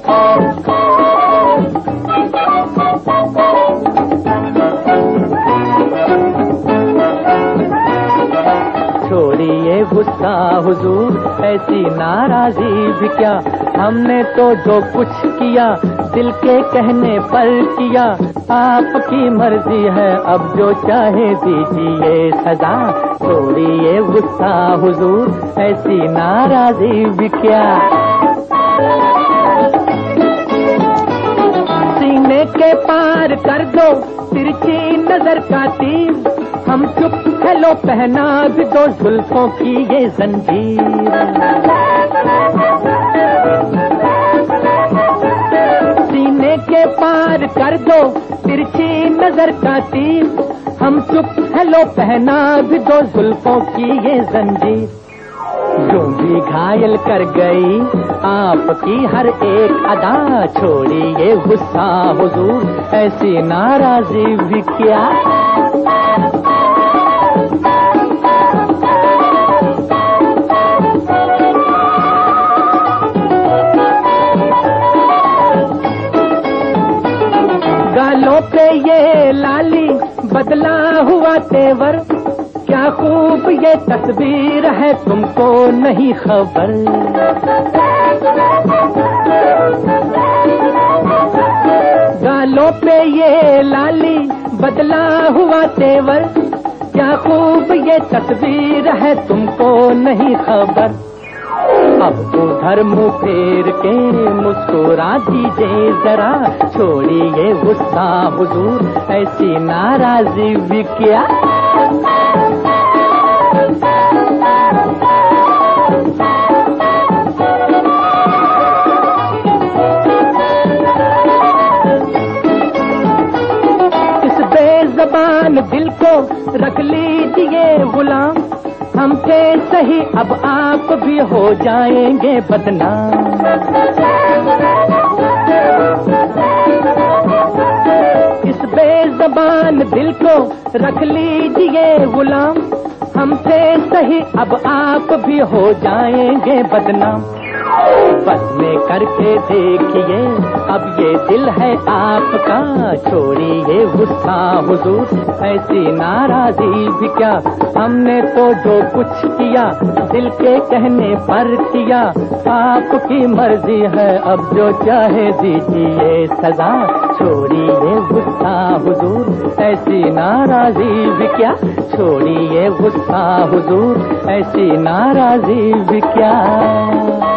छोड़िए गुस्सा हुजूर, ऐसी नाराजी भी क्या, हमने तो जो कुछ किया दिल के कहने पर किया, आपकी मर्जी है अब जो चाहे दीजिए सजा। छोड़िए गुस्सा हुजूर, ऐसी नाराजी भी क्या। सीने के पार कर दो तिरछी नजर का तीर, हम चुप है लो पहना भी दो जुल्फों की ये जंजीर। सीने के पार कर दो तिरछी नजर का तीर, हम चुप है लो पहना भी दो जुल्फों की ये जंजीर। जो भी घायल कर गई आपकी हर एक अदा, छोड़िए गुस्सा हुजूर, ऐसी नाराजी भी क्या। गालों पे ये लाली बदला हुआ तेवर, क्या खूब ये तस्वीर है तुमको नहीं खबर। गालों पे ये लाली बदला हुआ तेवर, क्या खूब ये तस्वीर है तुमको नहीं खबर। अब उधर मुंह फेर के मुस्कुरा दीजिए जरा, छोड़िए गुस्सा हुजूर, ऐसी नाराजी भी क्या। इस बेज़बान दिल को रख लीजिए गुलाम, हमसे सही अब आप भी हो जाएंगे बदनाम। इस बेज़बान दिल को रख लीजिए गुलाम, हमसे सही अब आप भी हो जाएंगे बदनाम। बस में करके देखिए अब ये दिल है आपका, छोड़िए गुस्सा हुजूर, ऐसी नाराजी भी क्या। हमने तो जो कुछ किया दिल के कहने पर किया, आपकी मर्जी है अब जो चाहे दीजिए सजा। छोड़िए गुस्सा हुजूर, ऐसी नाराजी भी क्या। छोड़िए गुस्सा हुजूर, ऐसी नाराजी भी क्या।